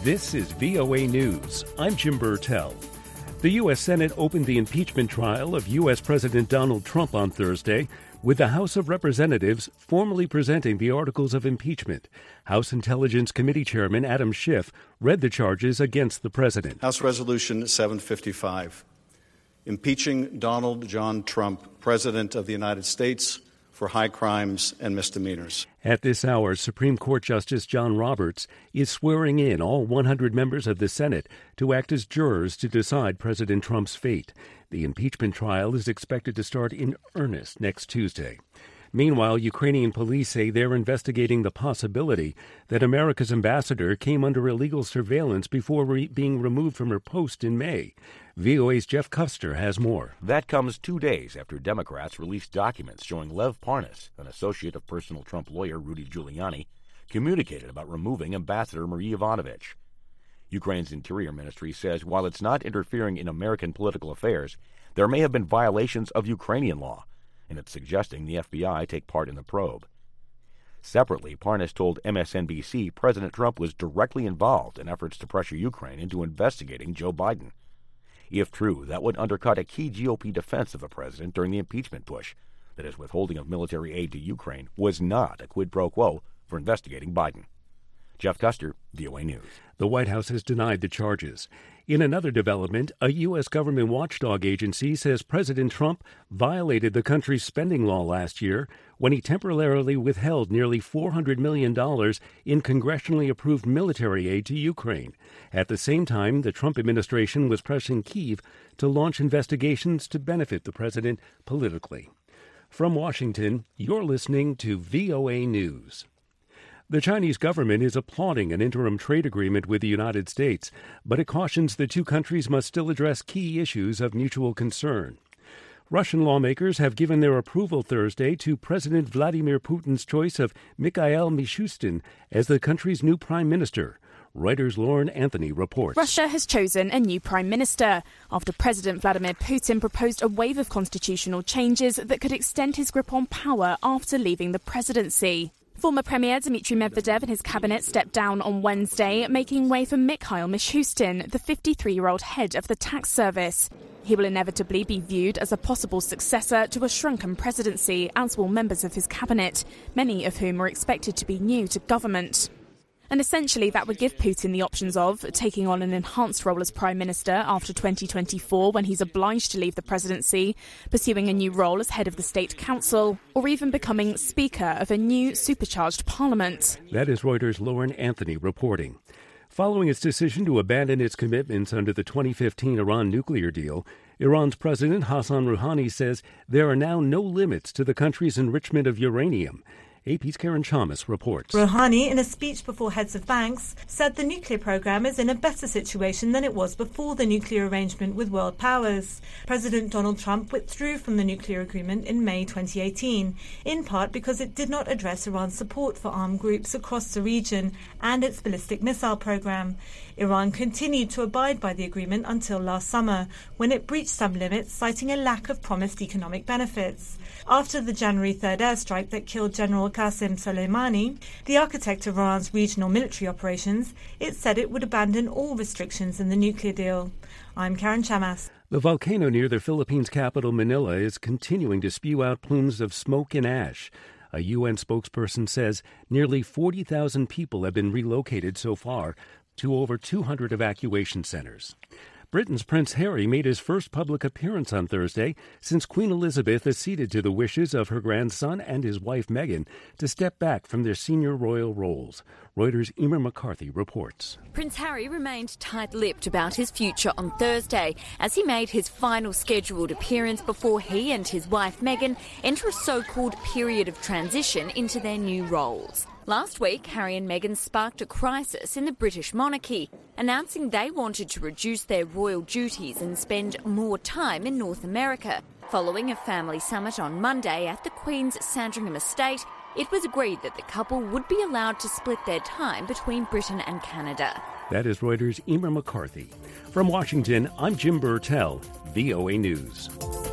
This is VOA News. I'm Jim Burtell. The U.S. Senate opened the impeachment trial of U.S. President Donald Trump on Thursday, with the House of Representatives formally presenting the articles of impeachment. House Intelligence Committee Chairman Adam Schiff read the charges against the president. House Resolution 755, impeaching Donald John Trump, President of the United States, for high crimes and misdemeanors. At this hour, Supreme Court Justice John Roberts is swearing in all 100 members of the Senate to act as jurors to decide President Trump's fate. The impeachment trial is expected to start in earnest next Tuesday. Meanwhile, Ukrainian police say they're investigating the possibility that America's ambassador came under illegal surveillance before being removed from her post in May. VOA's Jeff Custer has more. That comes 2 days after Democrats released documents showing Lev Parnas, an associate of personal Trump lawyer Rudy Giuliani, communicated about removing Ambassador Marie Yovanovitch. Ukraine's Interior Ministry says while it's not interfering in American political affairs, there may have been violations of Ukrainian law, and it's suggesting the FBI take part in the probe. Separately, Parnas told MSNBC President Trump was directly involved in efforts to pressure Ukraine into investigating Joe Biden. If true, that would undercut a key GOP defense of the president during the impeachment push, that his withholding of military aid to Ukraine was not a quid pro quo for investigating Biden. Jeff Custer, VOA News. The White House has denied the charges. In another development, a U.S. government watchdog agency says President Trump violated the country's spending law last year when he temporarily withheld nearly $400 million in congressionally approved military aid to Ukraine. At the same time, the Trump administration was pressing Kyiv to launch investigations to benefit the president politically. From Washington, you're listening to VOA News. The Chinese government is applauding an interim trade agreement with the United States, but it cautions the two countries must still address key issues of mutual concern. Russian lawmakers have given their approval Thursday to President Vladimir Putin's choice of Mikhail Mishustin as the country's new prime minister. Reuters' Lauren Anthony reports. Russia has chosen a new prime minister after President Vladimir Putin proposed a wave of constitutional changes that could extend his grip on power after leaving the presidency. Former Premier Dmitry Medvedev and his cabinet stepped down on Wednesday, making way for Mikhail Mishustin, the 53-year-old head of the tax service. He will inevitably be viewed as a possible successor to a shrunken presidency, as will members of his cabinet, many of whom are expected to be new to government. And essentially that would give Putin the options of taking on an enhanced role as Prime Minister after 2024 when he's obliged to leave the presidency, pursuing a new role as head of the State Council, or even becoming Speaker of a new supercharged parliament. That is Reuters' Lauren Anthony reporting. Following its decision to abandon its commitments under the 2015 Iran nuclear deal, Iran's President Hassan Rouhani says there are now no limits to the country's enrichment of uranium. AP's Karen Chalmers reports. Rouhani, in a speech before heads of banks, said the nuclear program is in a better situation than it was before the nuclear arrangement with world powers. President Donald Trump withdrew from the nuclear agreement in May 2018, in part because it did not address Iran's support for armed groups across the region and its ballistic missile program. Iran continued to abide by the agreement until last summer, when it breached some limits, citing a lack of promised economic benefits. After the January 3rd airstrike that killed General Qasem Soleimani, the architect of Iran's regional military operations, it said it would abandon all restrictions in the nuclear deal. I'm Karen Chamas. The volcano near the Philippines' capital, Manila, is continuing to spew out plumes of smoke and ash. A UN spokesperson says nearly 40,000 people have been relocated so far to over 200 evacuation centers. Britain's Prince Harry made his first public appearance on Thursday since Queen Elizabeth acceded to the wishes of her grandson and his wife Meghan to step back from their senior royal roles. Reuters' Emer McCarthy reports. Prince Harry remained tight-lipped about his future on Thursday as he made his final scheduled appearance before he and his wife Meghan enter a so-called period of transition into their new roles. Last week, Harry and Meghan sparked a crisis in the British monarchy, announcing they wanted to reduce their royal duties and spend more time in North America. Following a family summit on Monday at the Queen's Sandringham estate, it was agreed that the couple would be allowed to split their time between Britain and Canada. That is Reuters' Emer McCarthy. From Washington, I'm Jim Burtell, VOA News.